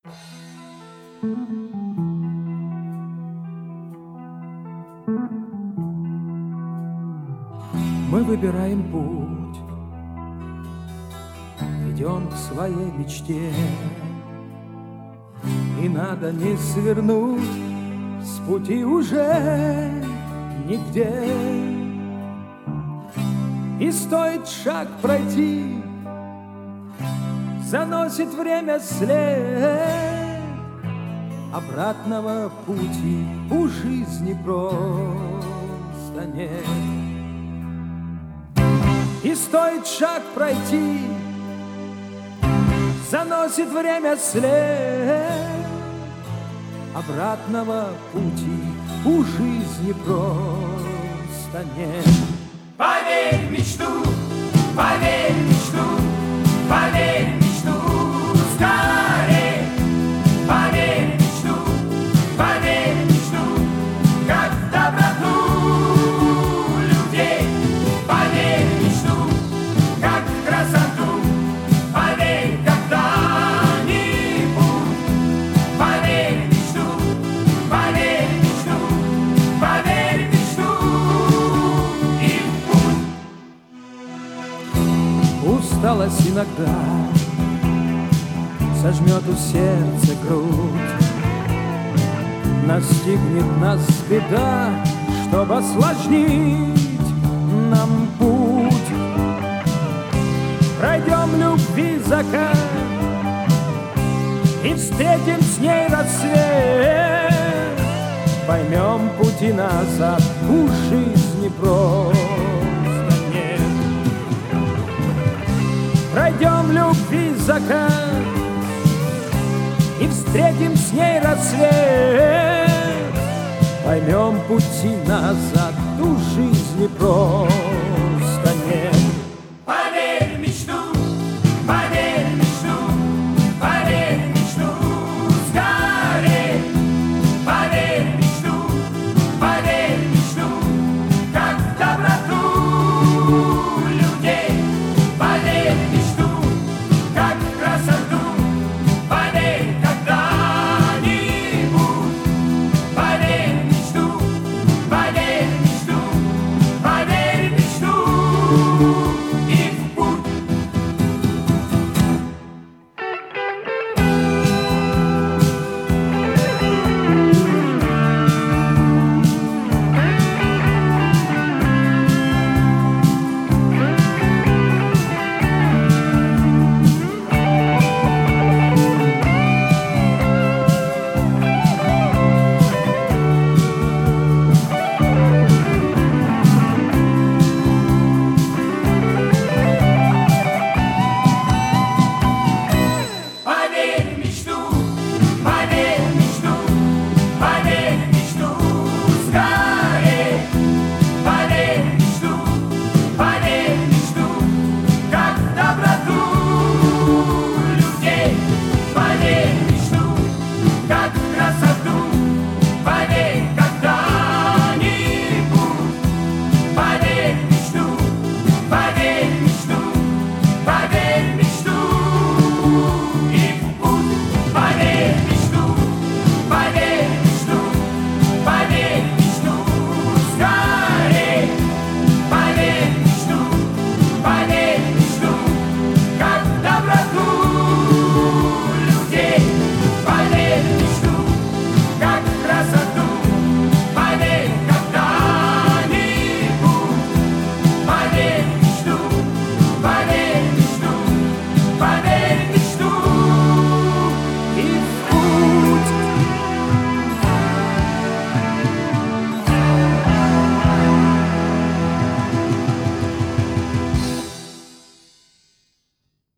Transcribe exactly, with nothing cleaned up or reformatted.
Мы выбираем путь, идем к своей мечте, и надо не свернуть с пути уже нигде. И стоит шаг пройти, заносит время след, обратного пути у жизни просто нет. И стоит шаг пройти, заносит время след, обратного пути у жизни просто нет. Поверь в мечту, поверь в мечту, поверь в мечту, скорей. Поверь в мечту, поверь в мечту, как в доброту людей. Поверь в мечту, как в красоту, поверь когда-нибудь. Поверь в мечту, поверь в мечту, поверь в мечту и в путь. Усталость иногда сожмет у сердца грудь, настигнет нас беда, чтобы осложнить нам путь. Пройдем любви закат и встретим с ней рассвет, поймем пути назад у жизни просто нет. Пройдем любви закат и встретим с ней рассвет, поймем пути назад у жизни просто